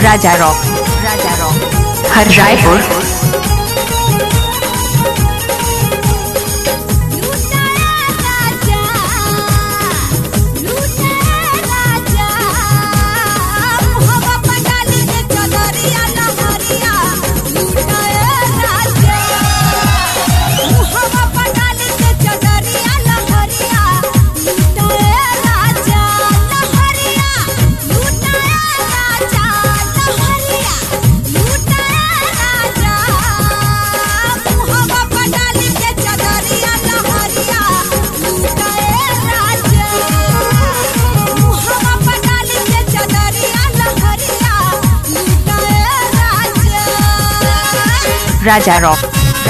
राजा rock हर रायपुर। राजा rock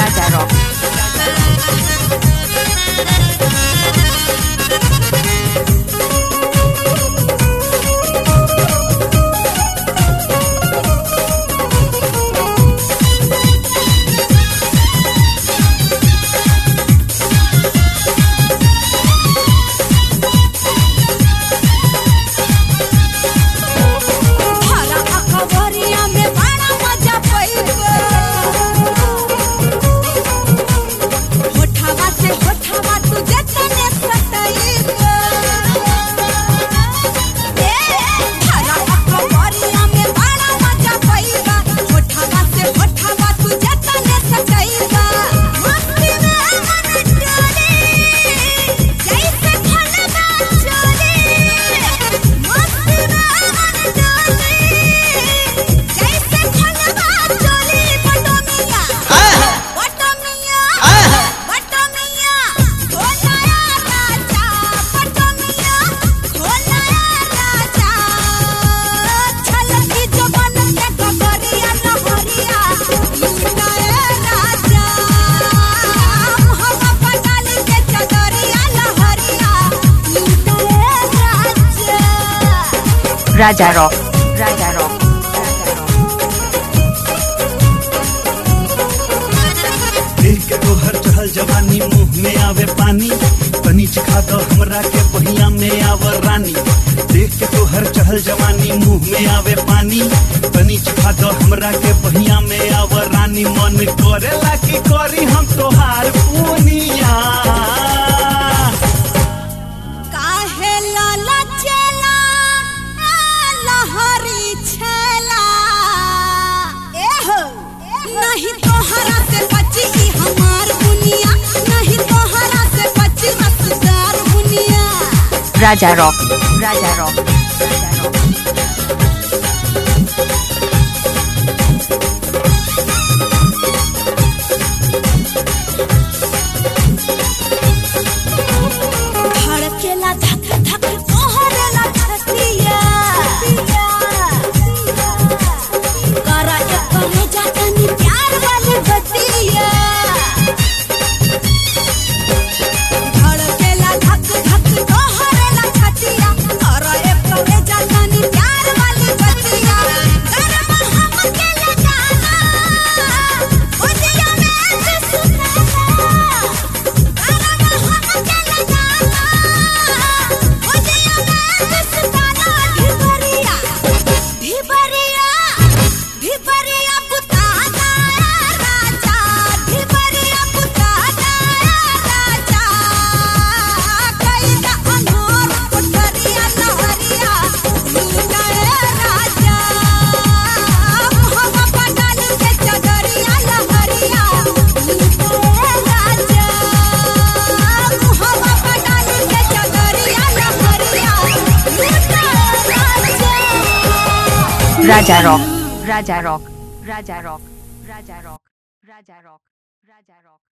राजा रॉक देख के तोहर चहल जवानी मुंह में आवे पानी, तनी चिखा दो हमरा के पहिया में आवर रानी। देख के तोहर चहल जवानी मुंह में आवे पानी, तनी चिखा दो हमरा के पहिया में आवर रानी। मन करेला कि करी हम तोहार पूनिया, काहे लाला चला लहरी छला एहो नहीं तोहरा से बची हमार दुनिया, नहीं तोहरा से बची रसदार दुनिया। राजा रॉक धड़केला धक धक तोहरेला छतिया, करा एक करे जातनी प्यार वाली बतिया। धड़केला धक धक तोहरेला छतिया, करा एक करे जातनी प्यार वाली बतिया। गरम हमके लगाना ओदिया में सुनाना, गरम हमके लगाना ओदिया में सुनाना। भिबरिया भिबरिया भिबरिया बुताना राजा, भिबरिया बुताना राजा। कैदा अनोर कोठरिया लहरिया लूटाए राजा, हम पटाल के चदरिया लहरिया लूटाए राजा, हम पटाल के चदरिया लहरिया लूटाए राजा रॉक